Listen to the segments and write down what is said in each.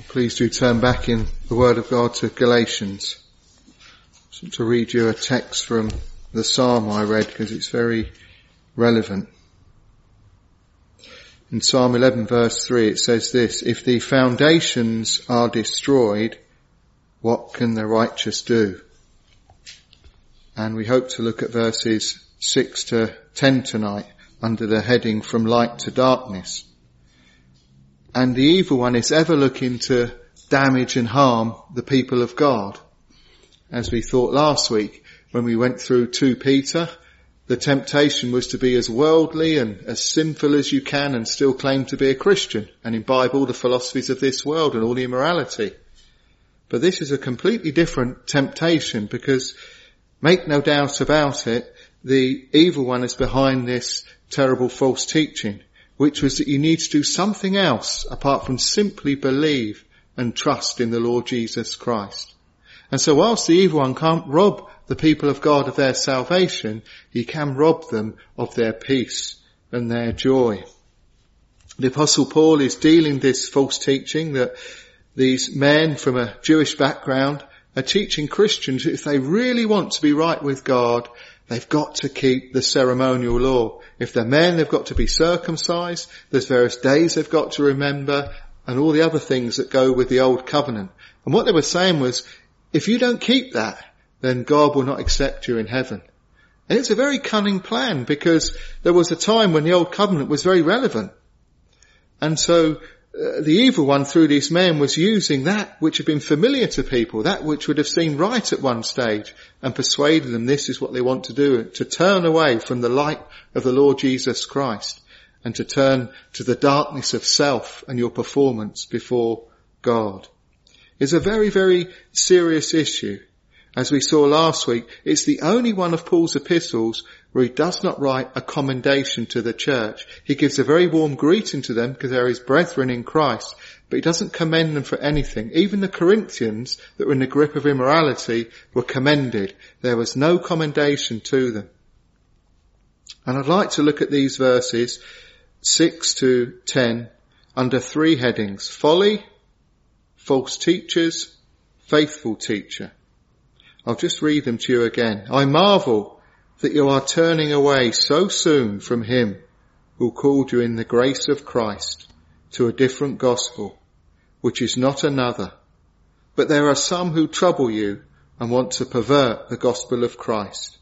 Please do turn back in the Word of God to Galatians. I want to read you a text from the Psalm I read because it's very relevant. In Psalm 11 verse 3 it says this: "If the foundations are destroyed, what can the righteous do?" And we hope to look at verses 6 to 10 tonight under the heading "From Light to Darkness." And the evil one is ever looking to damage and harm the people of God. As we thought last week when we went through 2 Peter, the temptation was to be as worldly and as sinful as you can and still claim to be a Christian and imbibe all the philosophies of this world and all the immorality. But this is a completely different temptation because, make no doubt about it, the evil one is behind this terrible false teaching, which was that you need to do something else apart from simply believe and trust in the Lord Jesus Christ. And so whilst the evil one can't rob the people of God of their salvation, he can rob them of their peace and their joy. The Apostle Paul is dealing this false teaching that these men from a Jewish background are teaching Christians that if they really want to be right with God, they've got to keep the ceremonial law. If they're men, they've got to be circumcised. There's various days they've got to remember and all the other things that go with the old covenant. And what they were saying was, if you don't keep that, then God will not accept you in heaven. And it's a very cunning plan because there was a time when the old covenant was very relevant. And so the evil one through these men was using that which had been familiar to people, that which would have seemed right at one stage, and persuaded them this is what they want to do, to turn away from the light of the Lord Jesus Christ and to turn to the darkness of self and your performance before God. It's a very, very serious issue. As we saw last week, it's the only one of Paul's epistles where he does not write a commendation to the church. He gives a very warm greeting to them because they're his brethren in Christ, but he doesn't commend them for anything. Even the Corinthians that were in the grip of immorality were commended. There was no commendation to them. And I'd like to look at these verses 6 to 10 under 3 headings: folly, false teachers, faithful teacher. I'll just read them to you again. "I marvel that you are turning away so soon from him who called you in the grace of Christ to a different gospel, which is not another. But there are some who trouble you and want to pervert the gospel of Christ.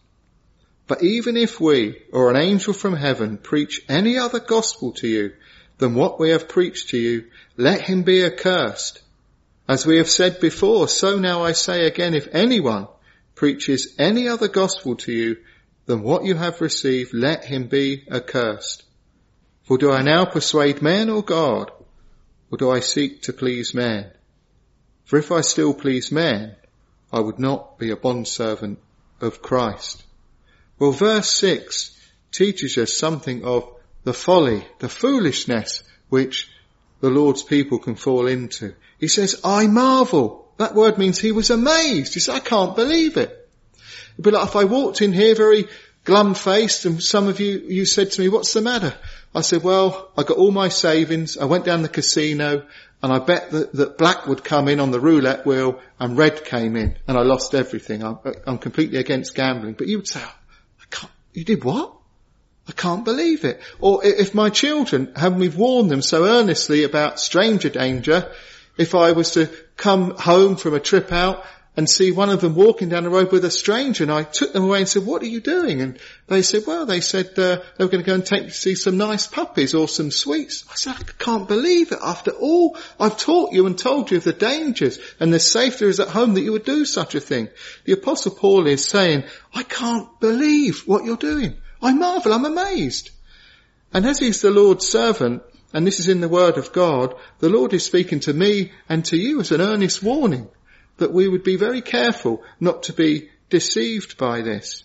But even if we or an angel from heaven preach any other gospel to you than what we have preached to you, let him be accursed. As we have said before, so now I say again, if anyone preaches any other gospel to you than what you have received, let him be accursed. For do I now persuade men or God, or do I seek to please men? For if I still please men, I would not be a bondservant of Christ." Well, verse 6 teaches us something of the folly, the foolishness which the Lord's people can fall into. He says, "I marvel." That word means he was amazed. He said, "I can't believe it." It'd be like if I walked in here very glum-faced and some of you said to me, "What's the matter?" I said, "Well, I got all my savings. I went down the casino and I bet that black would come in on the roulette wheel and red came in and I lost everything. I'm completely against gambling." But you would say, "I can't." You did what? I can't believe it. Or if my children, having we've warned them so earnestly about stranger danger, if I was to come home from a trip out and see one of them walking down the road with a stranger and I took them away and said, "What are you doing?" And they said, they were going to go and take to see some nice puppies or some sweets. I said, "I can't believe it. After all I've taught you and told you of the dangers and the safety is at home that you would do such a thing." The Apostle Paul is saying, "I can't believe what you're doing. I marvel, I'm amazed." And as he's the Lord's servant, and this is in the Word of God, the Lord is speaking to me and to you as an earnest warning that we would be very careful not to be deceived by this.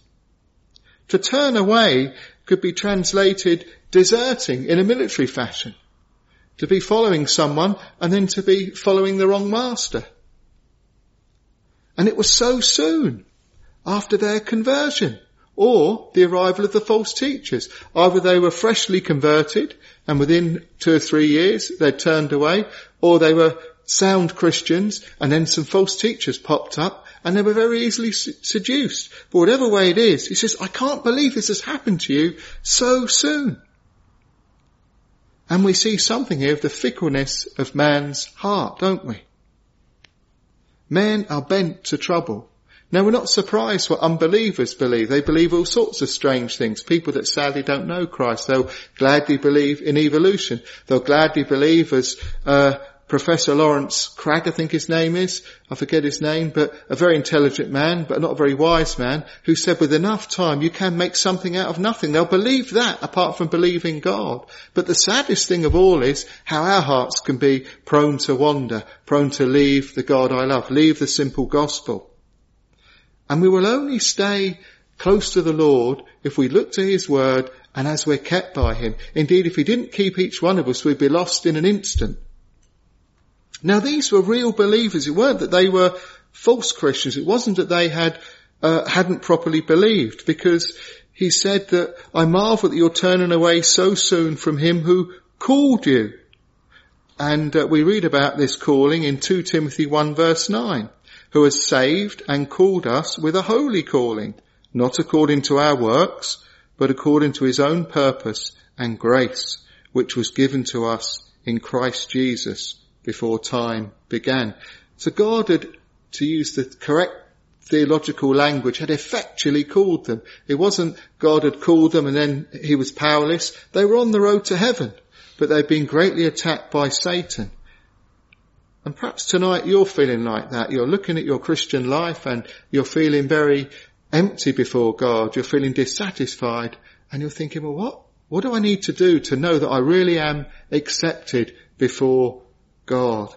To turn away could be translated deserting in a military fashion. To be following someone and then to be following the wrong master. And it was so soon after their conversion. Or the arrival of the false teachers. Either they were freshly converted and within 2 or 3 years they'd turned away, or they were sound Christians, and then some false teachers popped up, and they were very easily seduced. But whatever way it is, he says, I can't believe this has happened to you so soon. And we see something here of the fickleness of man's heart, don't we? Men are bent to trouble. Now, we're not surprised what unbelievers believe. They believe all sorts of strange things. People that sadly don't know Christ, they'll gladly believe in evolution. They'll gladly believe, as Professor Lawrence Cragg, I think his name is, I forget his name, but a very intelligent man, but not a very wise man, who said with enough time you can make something out of nothing. They'll believe that apart from believing God. But the saddest thing of all is how our hearts can be prone to wander, prone to leave the God I love, leave the simple gospel. And we will only stay close to the Lord if we look to his word and as we're kept by him. Indeed, if he didn't keep each one of us, we'd be lost in an instant. Now, these were real believers. It weren't that they were false Christians. It wasn't that they hadn't properly believed, because he said that I marvel that you're turning away so soon from him who called you. And we read about this calling in 2 Timothy 1 verse 9, who has saved and called us with a holy calling, not according to our works, but according to his own purpose and grace, which was given to us in Christ Jesus before time began. So God had, to use the correct theological language, had effectually called them. It wasn't God had called them and then he was powerless. They were on the road to heaven, but they'd been greatly attacked by Satan. And perhaps tonight you're feeling like that. You're looking at your Christian life and you're feeling very empty before God. You're feeling dissatisfied and you're thinking, well, what do I need to do to know that I really am accepted before God?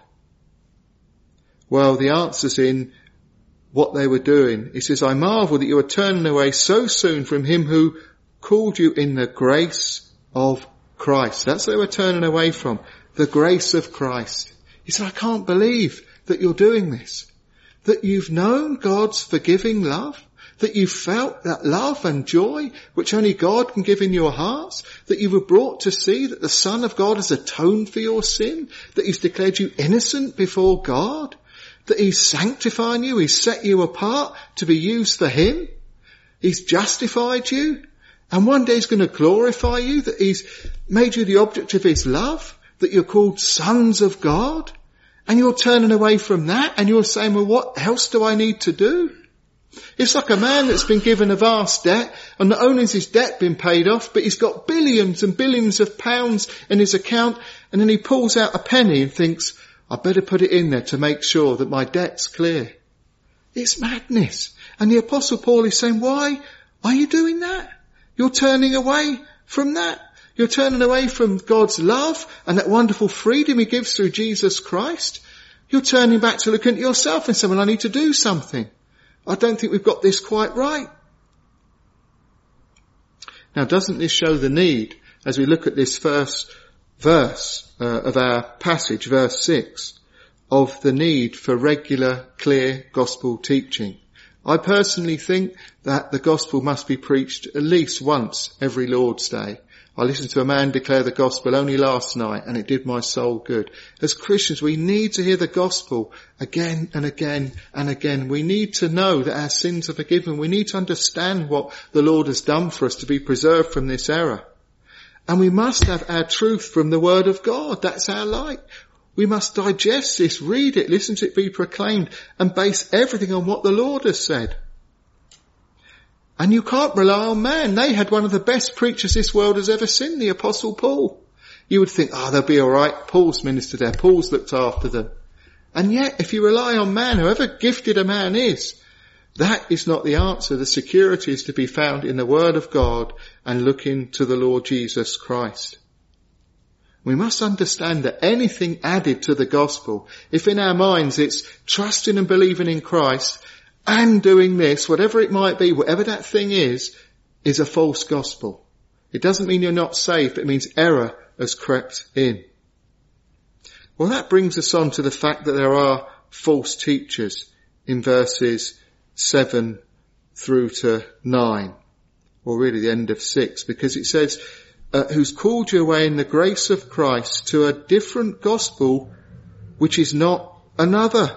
Well, the answer's in what they were doing. He says, I marvel that you are turning away so soon from him who called you in the grace of Christ. That's what they were turning away from, the grace of Christ. He said, I can't believe that you're doing this, that you've known God's forgiving love, that you've felt that love and joy which only God can give in your hearts, that you were brought to see that the Son of God has atoned for your sin, that he's declared you innocent before God, that he's sanctifying you, he's set you apart to be used for him, he's justified you, and one day he's going to glorify you, that he's made you the object of his love, that you're called sons of God, and you're turning away from that and you're saying, well, what else do I need to do? It's like a man that's been given a vast debt, and not only has his debt been paid off, but he's got billions and billions of pounds in his account, and then he pulls out a penny and thinks, I better put it in there to make sure that my debt's clear. It's madness. And the Apostle Paul is saying, why are you doing that? You're turning away from that. You're turning away from God's love and that wonderful freedom he gives through Jesus Christ. You're turning back to looking at yourself and saying, well, I need to do something. I don't think we've got this quite right. Now, doesn't this show the need, as we look at this first verse of our passage, verse 6, of the need for regular, clear gospel teaching? I personally think that the gospel must be preached at least once every Lord's Day. I listened to a man declare the gospel only last night and it did my soul good. As Christians, we need to hear the gospel again and again and again. We need to know that our sins are forgiven. We need to understand what the Lord has done for us to be preserved from this error. And we must have our truth from the word of God. That's our light. We must digest this, read it, listen to it be proclaimed, and base everything on what the Lord has said. And you can't rely on man. They had one of the best preachers this world has ever seen, the Apostle Paul. You would think, they'll be all right. Paul's ministered there. Paul's looked after them. And yet, if you rely on man, however gifted a man is, that is not the answer. The security is to be found in the Word of God and looking to the Lord Jesus Christ. We must understand that anything added to the gospel, if in our minds it's trusting and believing in Christ and doing this, whatever it might be, whatever that thing is a false gospel. It doesn't mean you're not saved, but it means error has crept in. Well, that brings us on to the fact that there are false teachers in verses 7 through to 9, or really the end of 6, because it says, who's called you away in the grace of Christ to a different gospel which is not another.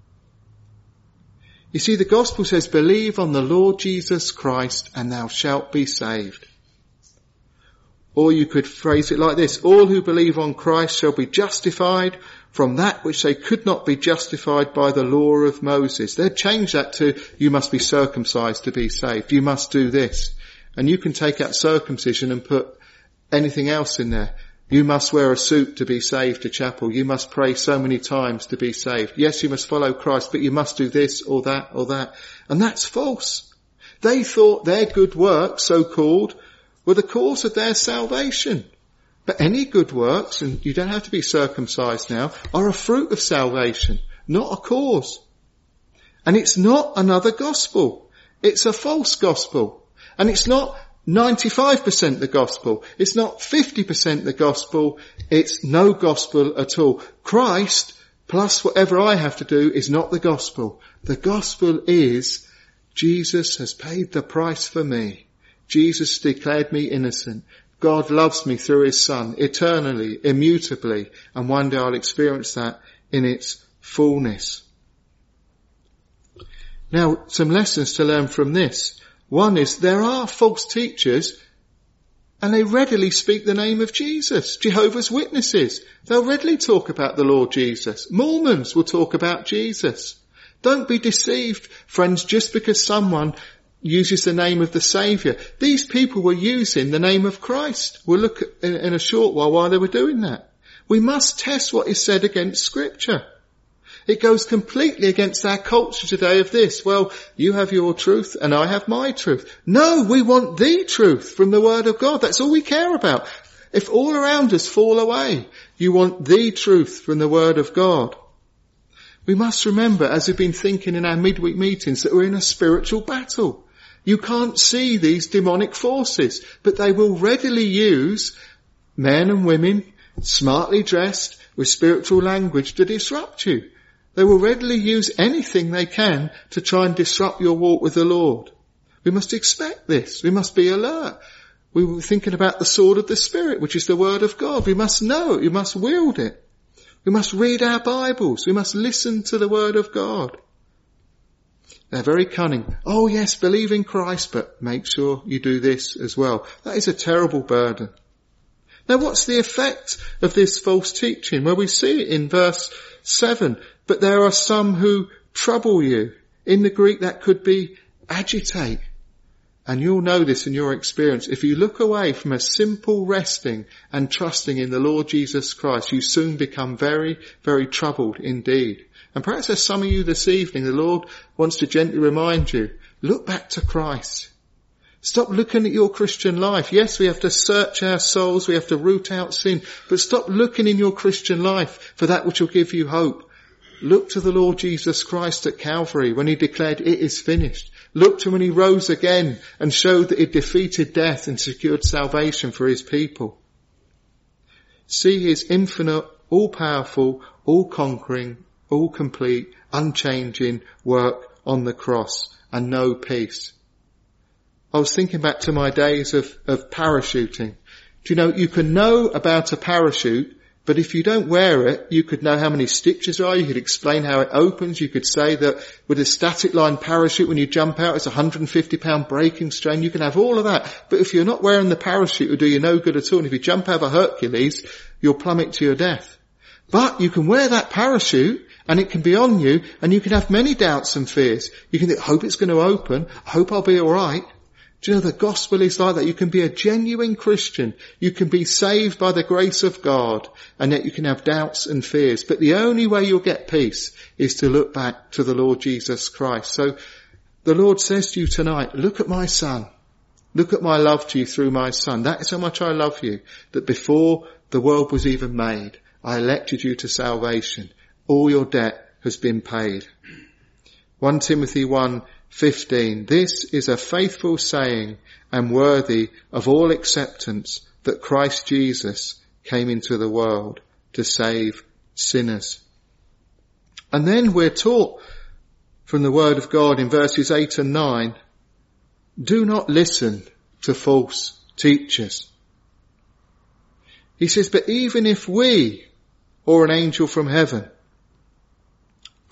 You see, the gospel says, believe on the Lord Jesus Christ and thou shalt be saved. Or you could phrase it like this: all who believe on Christ shall be justified from that which they could not be justified by the law of Moses. They'd change that to, you must be circumcised to be saved. You must do this. And you can take out circumcision and put anything else in there. You must wear a suit to be saved to chapel. You must pray so many times to be saved. Yes, you must follow Christ, but you must do this or that or that. And that's false. They thought their good works, so-called, were the cause of their salvation. But any good works, and you don't have to be circumcised now, are a fruit of salvation, not a cause. And it's not another gospel. It's a false gospel. And it's not 95% the gospel. It's not 50% the gospel. It's no gospel at all. Christ, plus whatever I have to do, is not the gospel. The gospel is, Jesus has paid the price for me. Jesus declared me innocent. God loves me through his Son, eternally, immutably, and one day I'll experience that in its fullness. Now, some lessons to learn from this. One is, there are false teachers, and they readily speak the name of Jesus. Jehovah's Witnesses, they'll readily talk about the Lord Jesus. Mormons will talk about Jesus. Don't be deceived, friends, just because someone uses the name of the Saviour. These people were using the name of Christ. We'll look in a short while why they were doing that. We must test what is said against Scripture. It goes completely against our culture today of this. Well, you have your truth and I have my truth. No, we want the truth from the Word of God. That's all we care about. If all around us fall away, you want the truth from the Word of God. We must remember, as we've been thinking in our midweek meetings, that we're in a spiritual battle. You can't see these demonic forces, but they will readily use men and women, smartly dressed, with spiritual language to disrupt you. They will readily use anything they can to try and disrupt your walk with the Lord. We must expect this. We must be alert. We were thinking about the sword of the Spirit, which is the Word of God. We must know it. We must wield it. We must read our Bibles. We must listen to the Word of God. They're very cunning. Oh yes, believe in Christ, but make sure you do this as well. That is a terrible burden. Now what's the effect of this false teaching? Well, we see it in verse 7. But there are some who trouble you. In the Greek that could be agitate. And you'll know this in your experience. If you look away from a simple resting and trusting in the Lord Jesus Christ, you soon become very, very troubled indeed. And perhaps there's some of you this evening, the Lord wants to gently remind you, look back to Christ. Stop looking at your Christian life. Yes, we have to search our souls, we have to root out sin, but stop looking in your Christian life for that which will give you hope. Look to the Lord Jesus Christ at Calvary when he declared it is finished. Look to when he rose again and showed that he defeated death and secured salvation for his people. See his infinite, all-powerful, all-conquering, all-complete, unchanging work on the cross and know peace. I was thinking back to my days of parachuting. Do you know, you can know about a parachute, but if you don't wear it, you could know how many stitches are. You could explain how it opens. You could say that with a static line parachute, when you jump out, it's 150 pound braking strain. You can have all of that. But if you're not wearing the parachute, it'll do you no good at all. And if you jump out of a Hercules, you'll plummet to your death. But you can wear that parachute and it can be on you and you can have many doubts and fears. You can think, I hope it's going to open. I hope I'll be all right. Do you know the gospel is like that? You can be a genuine Christian. You can be saved by the grace of God, and yet you can have doubts and fears. But the only way you'll get peace is to look back to the Lord Jesus Christ. So the Lord says to you tonight, look at my Son. Look at my love to you through my Son. That is how much I love you, that before the world was even made, I elected you to salvation. All your debt has been paid. 1 Timothy 1:15, this is a faithful saying and worthy of all acceptance, that Christ Jesus came into the world to save sinners. And then we're taught from the Word of God in verses 8 and 9, do not listen to false teachers. He says, but even if we or an angel from heaven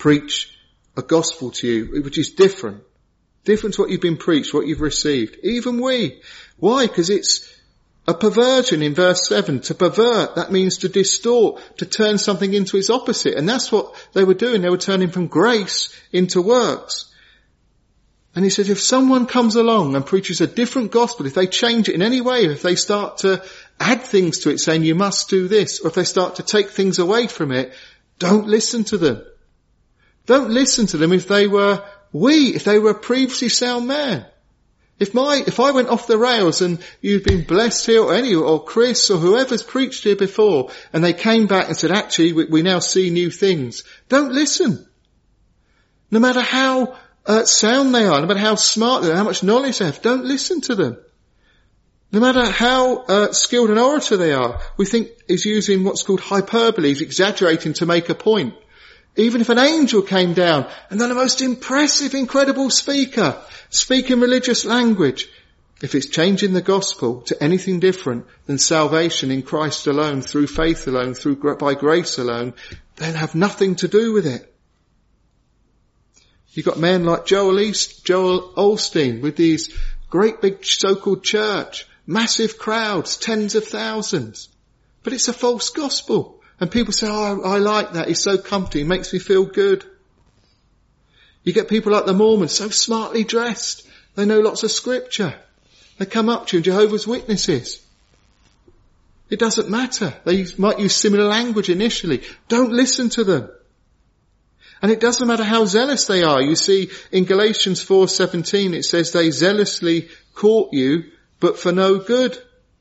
preach a gospel to you, which is different. Different to what you've been preached, what you've received. Even we. Why? Because it's a perversion in verse 7. To pervert, that means to distort, to turn something into its opposite. And that's what they were doing. They were turning from grace into works. And he says, if someone comes along and preaches a different gospel, if they change it in any way, if they start to add things to it saying you must do this, or if they start to take things away from it, don't listen to them. Don't listen to them if they were a previously sound man. If I went off the rails and you'd been blessed here or Chris or whoever's preached here before and they came back and said, actually, we now see new things. Don't listen. No matter how sound they are, no matter how smart they are, how much knowledge they have, don't listen to them. No matter how skilled an orator they are, we think he's using what's called hyperbole, he's exaggerating to make a point. Even if an angel came down and they're the most impressive, incredible speaker, speaking religious language, if it's changing the gospel to anything different than salvation in Christ alone, through faith alone, by grace alone, then have nothing to do with it. You've got men like Joel Osteen with these great big so-called church, massive crowds, tens of thousands. But it's a false gospel. And people say, oh, I like that. He's so comfy. He makes me feel good. You get people like the Mormons, so smartly dressed. They know lots of scripture. They come up to you, Jehovah's Witnesses. It doesn't matter. They might use similar language initially. Don't listen to them. And it doesn't matter how zealous they are. You see, in Galatians 4:17, it says they zealously court you, but for no good.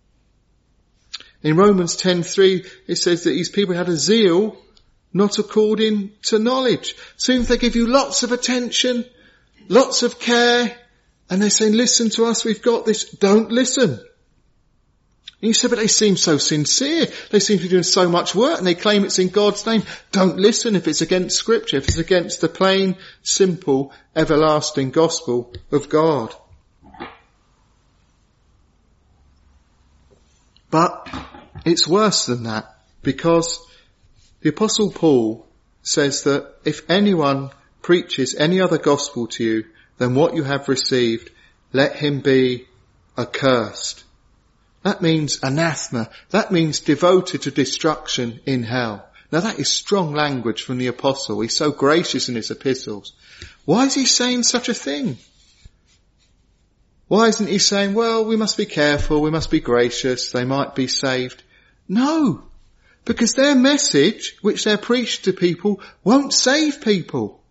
In Romans 10:3, it says that these people had a zeal not according to knowledge. So if they give you lots of attention, lots of care, and they're saying, listen to us, we've got this, don't listen. And you say, but they seem so sincere. They seem to be doing so much work, and they claim it's in God's name. Don't listen if it's against Scripture, if it's against the plain, simple, everlasting gospel of God. But it's worse than that, because the Apostle Paul says that if anyone preaches any other gospel to you than what you have received, let him be accursed. That means anathema. That means devoted to destruction in hell. Now that is strong language from the Apostle. He's so gracious in his epistles. Why is he saying such a thing? Why isn't he saying, well, we must be careful, we must be gracious, they might be saved? No, because their message, which they're preached to people, won't save people.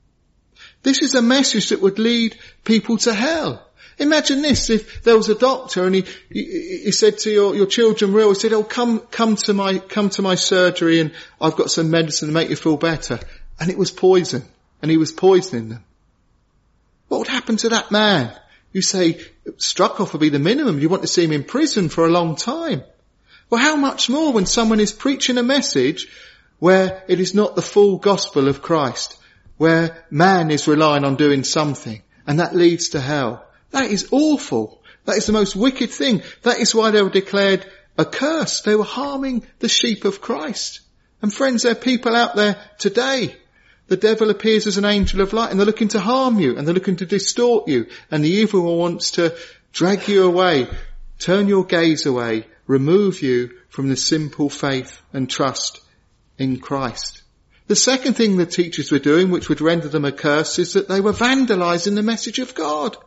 This is a message that would lead people to hell. Imagine this, if there was a doctor and he said to your children real, he said, oh, come to my surgery and I've got some medicine to make you feel better. And it was poison, and he was poisoning them. What would happen to that man? You say, struck off would be the minimum. You want to see him in prison for a long time. Well, how much more when someone is preaching a message where it is not the full gospel of Christ, where man is relying on doing something, and that leads to hell. That is awful. That is the most wicked thing. That is why they were declared accursed. They were harming the sheep of Christ. And friends, there are people out there today. The devil appears as an angel of light, and they're looking to harm you, and they're looking to distort you, and the evil one wants to drag you away, turn your gaze away, remove you from the simple faith and trust in Christ. The second thing the teachers were doing, which would render them accursed, is that they were vandalizing the message of God.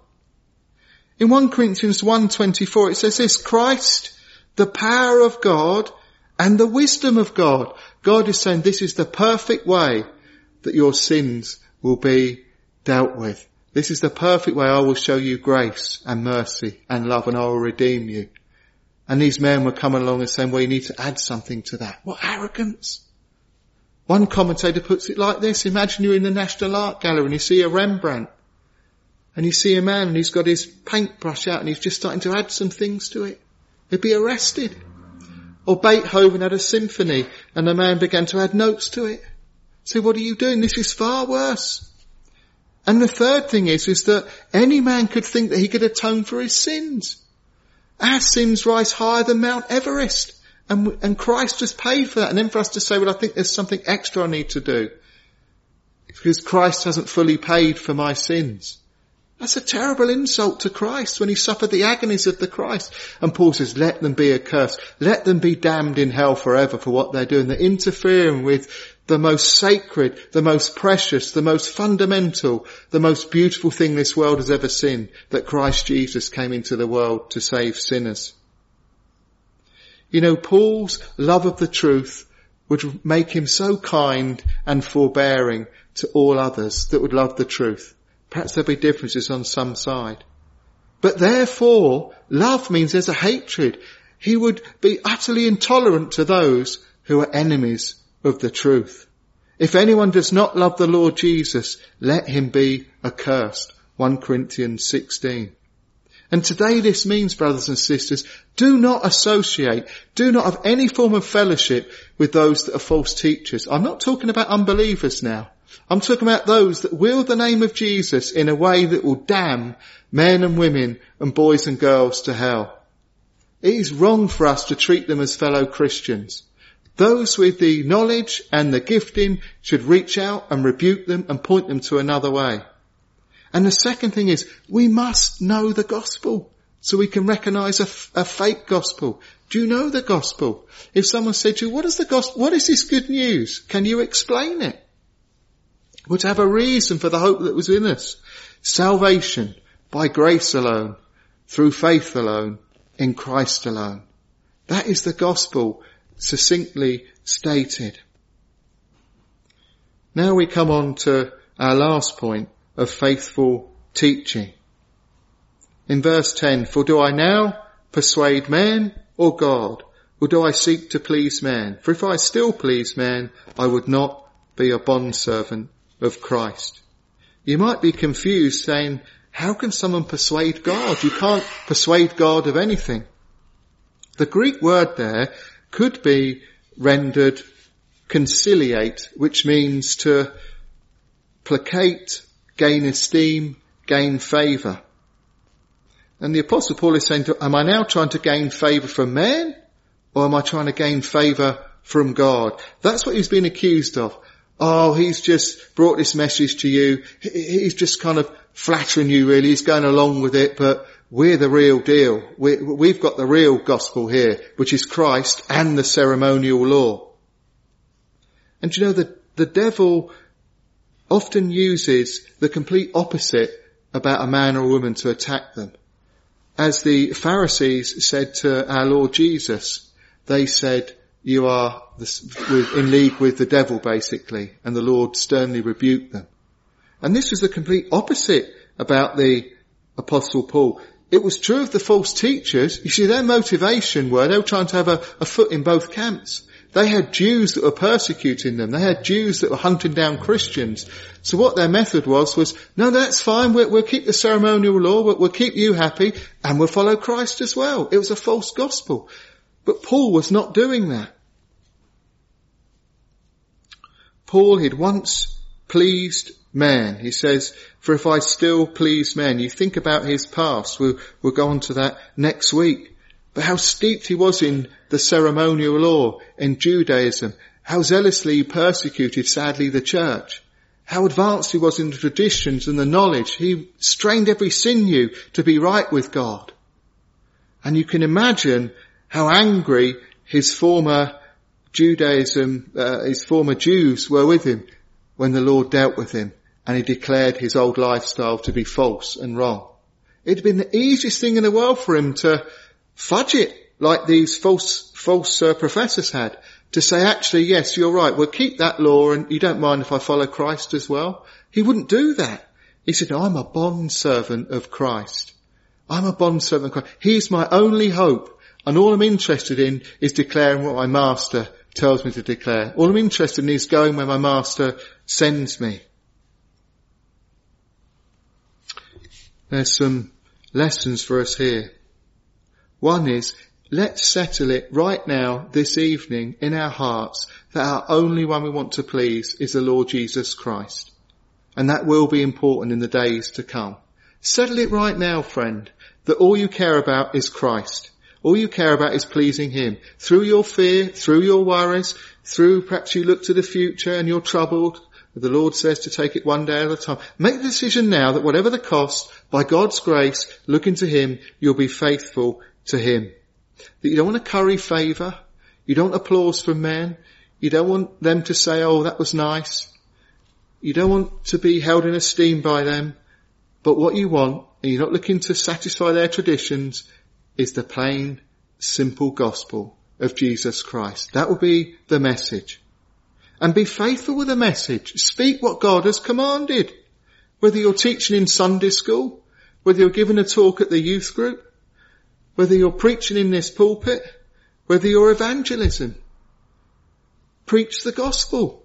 In 1 Corinthians 1:24, it says this, Christ, the power of God and the wisdom of God. God is saying this is the perfect way that your sins will be dealt with. This is the perfect way I will show you grace and mercy and love, and I will redeem you. And these men were coming along and saying, well, you need to add something to that. What arrogance. One commentator puts it like this. Imagine you're in the National Art Gallery and you see a Rembrandt, and you see a man and he's got his paintbrush out and he's just starting to add some things to it. He'd be arrested. Or Beethoven had a symphony and the man began to add notes to it. So what are you doing? This is far worse. And the third thing is that any man could think that he could atone for his sins. Our sins rise higher than Mount Everest. And Christ has paid for that. And then for us to say, well, I think there's something extra I need to do. because Christ hasn't fully paid for my sins. That's a terrible insult to Christ when he suffered the agonies of the Christ. And Paul says, let them be accursed. Let them be damned in hell forever for what they're doing. They're interfering with the most sacred, the most precious, the most fundamental, the most beautiful thing this world has ever seen, that Christ Jesus came into the world to save sinners. You know, Paul's love of the truth would make him so kind and forbearing to all others that would love the truth. Perhaps there'll be differences on some side. But therefore, love means there's a hatred. He would be utterly intolerant to those who are enemies of the truth. If anyone does not love the Lord Jesus, let him be accursed. 1 Corinthians 16. And today this means, brothers and sisters, do not associate, do not have any form of fellowship with those that are false teachers. I'm not talking about unbelievers now. I'm talking about those that wield the name of Jesus in a way that will damn men and women and boys and girls to hell. It is wrong for us to treat them as fellow Christians. Those with the knowledge and the gifting should reach out and rebuke them and point them to another way. And the second thing is, we must know the gospel so we can recognise a fake gospel. Do you know the gospel? If someone said to you, what is the gospel? What is this good news? Can you explain it? We're to have a reason for the hope that was in us. Salvation by grace alone, through faith alone, in Christ alone. That is the gospel succinctly stated. Now we come on to our last point of faithful teaching. In verse 10, for do I now persuade man or God? Or do I seek to please man? For if I still please man, I would not be a bondservant of Christ. You might be confused saying, how can someone persuade God? You can't persuade God of anything. The Greek word there could be rendered conciliate, which means to placate, gain esteem, gain favour. And the Apostle Paul is saying, am I now trying to gain favour from men, or am I trying to gain favour from God? That's what he's been accused of. Oh, he's just brought this message to you. He's just kind of flattering you really. He's going along with it, but we're the real deal. We've got the real gospel here, which is Christ and the ceremonial law. And you know, the devil often uses the complete opposite about a man or a woman to attack them. As the Pharisees said to our Lord Jesus, they said, you are in league with the devil, basically, and the Lord sternly rebuked them. And this was the complete opposite about the Apostle Paul. It was true of the false teachers. You see, their motivation they were trying to have a foot in both camps. They had Jews that were persecuting them. They had Jews that were hunting down Christians. So what their method was, no, that's fine. We'll keep the ceremonial law. We'll keep you happy, and we'll follow Christ as well. It was a false gospel. But Paul was not doing that. Paul had once pleased man. He says, for if I still please men. You think about his past. We'll go on to that next week. But how steeped he was in the ceremonial law, in Judaism. How zealously he persecuted, sadly, the church. How advanced he was in the traditions and the knowledge. He strained every sinew to be right with God. And you can imagine how angry his former Judaism, his former Jews were with him when the Lord dealt with him and he declared his old lifestyle to be false and wrong. It'd been the easiest thing in the world for him to fudge it like these false professors had, to say, actually, yes, you're right, we'll keep that law and you don't mind if I follow Christ as well. He wouldn't do that. He said, no, I'm a bondservant of Christ. I'm a bondservant of Christ. He's my only hope. And all I'm interested in is declaring what my master tells me to declare. All I'm interested in is going where my master sends me. There's some lessons for us here. One is, let's settle it right now, this evening, in our hearts, that our only one we want to please is the Lord Jesus Christ. And that will be important in the days to come. Settle it right now, friend, that all you care about is Christ. All you care about is pleasing him. Through your fear, through your worries, through perhaps you look to the future and you're troubled, The Lord says to take it one day at a time. Make the decision now that whatever the cost, by God's grace, looking to Him, you'll be faithful to Him. That you don't want to curry favour. You don't want applause from men. You don't want them to say, oh, that was nice. You don't want to be held in esteem by them. But what you want, and you're not looking to satisfy their traditions, is the plain, simple gospel of Jesus Christ. That will be the message. And be faithful with the message. Speak what God has commanded. Whether you're teaching in Sunday school, whether you're giving a talk at the youth group, whether you're preaching in this pulpit, whether you're evangelism. Preach the gospel.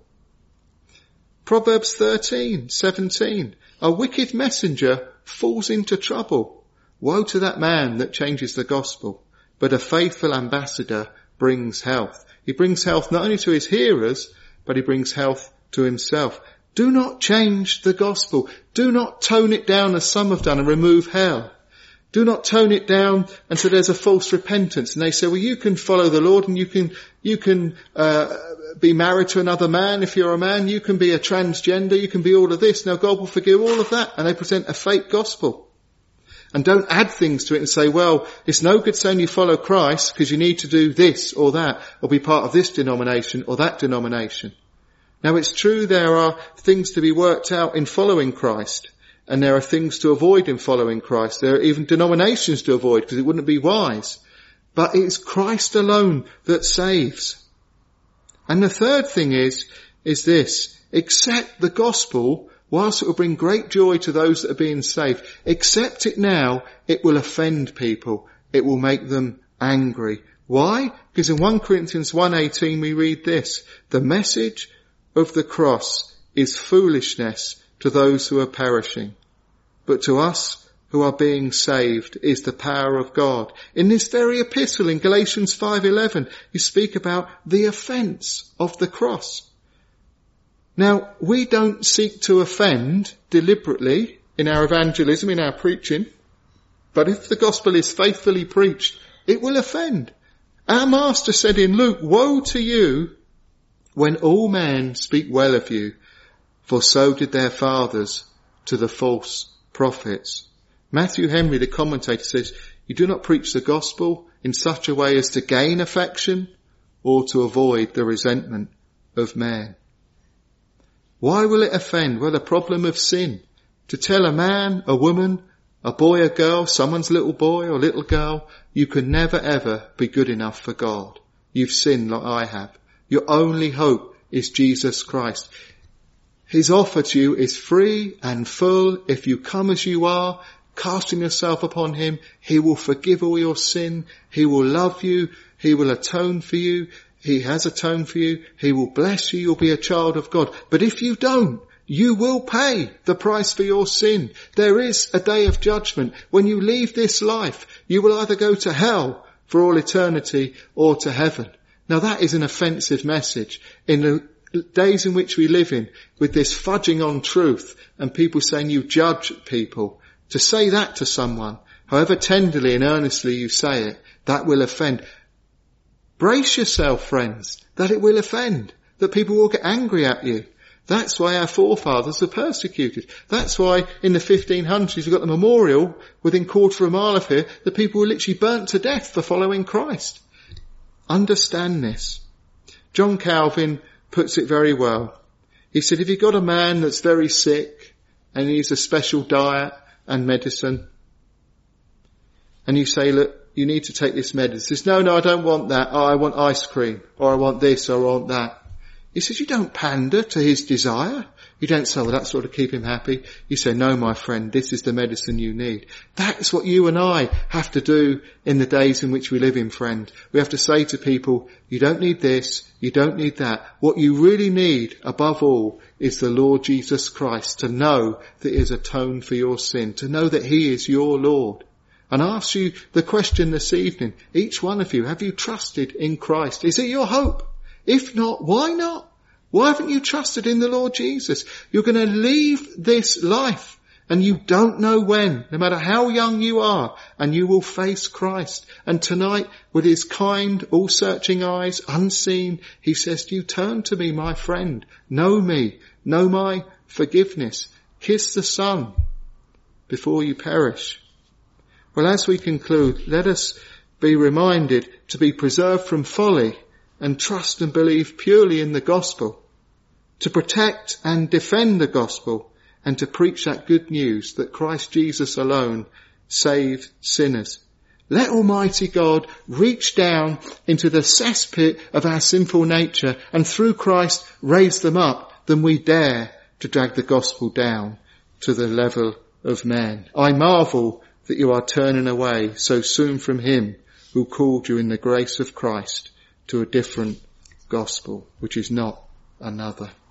Proverbs 13:17. A wicked messenger falls into trouble. Woe to that man that changes the gospel. But a faithful ambassador brings health. He brings health not only to his hearers, but he brings health to himself. Do not change the gospel. Do not tone it down as some have done and remove hell. Do not tone it down and so there's a false repentance. And they say, well, you can follow the Lord and you can be married to another man if you're a man. You can be a transgender. You can be all of this. Now God will forgive all of that. And they present a fake gospel. And don't add things to it and say, well, it's no good saying you follow Christ because you need to do this or that or be part of this denomination or that denomination. Now it's true there are things to be worked out in following Christ and there are things to avoid in following Christ. There are even denominations to avoid because it wouldn't be wise. But it's Christ alone that saves. And the third thing is this, accept the gospel. Whilst it will bring great joy to those that are being saved, accept it now, it will offend people. It will make them angry. Why? Because in 1 Corinthians 1:18 we read this, the message of the cross is foolishness to those who are perishing, but to us who are being saved is the power of God. In this very epistle in Galatians 5:11, you speak about the offence of the cross. Now, we don't seek to offend deliberately in our evangelism, in our preaching, but if the gospel is faithfully preached, it will offend. Our Master said in Luke, woe to you when all men speak well of you, for so did their fathers to the false prophets. Matthew Henry, the commentator, says, you do not preach the gospel in such a way as to gain affection or to avoid the resentment of man. Why will it offend? Well, the problem of sin. To tell a man, a woman, a boy, a girl, someone's little boy or little girl, you can never ever be good enough for God. You've sinned like I have. Your only hope is Jesus Christ. His offer to you is free and full. If you come as you are, casting yourself upon Him, He will forgive all your sin. He will love you. He will atone for you. He has atoned for you. He will bless you. You'll be a child of God. But if you don't, you will pay the price for your sin. There is a day of judgment. When you leave this life, you will either go to hell for all eternity or to heaven. Now that is an offensive message in the days in which we live in, with this fudging on truth and people saying you judge people. To say that to someone, however tenderly and earnestly you say it, that will offend. Brace yourself, friends, that it will offend, that people will get angry at you. That's why our forefathers were persecuted. That's why in the 1500s we've got the memorial within quarter of a mile of here, the people were literally burnt to death for following Christ. Understand this. John Calvin puts it very well. He said, if you've got a man that's very sick and needs a special diet and medicine, and you say, look, you need to take this medicine. He says, no, I don't want that. Oh, I want ice cream, or I want this, or I want that. He says, you don't pander to his desire. You don't say, well, that's sort of keep him happy. You say, no, my friend, this is the medicine you need. That's what you and I have to do in the days in which we live in, friend. We have to say to people, you don't need this, you don't need that. What you really need, above all, is the Lord Jesus Christ, to know that He has atoned for your sin, to know that He is your Lord. And I ask you the question this evening, each one of you, have you trusted in Christ? Is it your hope? If not, why not? Why haven't you trusted in the Lord Jesus? You're going to leave this life and you don't know when, no matter how young you are, and you will face Christ. And tonight, with His kind, all-searching eyes, unseen, He says to you, turn to me, my friend, know me, Know my forgiveness. Kiss the Son before you perish. Well, as we conclude, let us be reminded to be preserved from folly and trust and believe purely in the gospel, to protect and defend the gospel, and to preach that good news that Christ Jesus alone saved sinners. Let Almighty God reach down into the cesspit of our sinful nature and through Christ raise them up, than we dare to drag the gospel down to the level of men. I marvel that you are turning away so soon from him who called you in the grace of Christ to a different gospel, which is not another.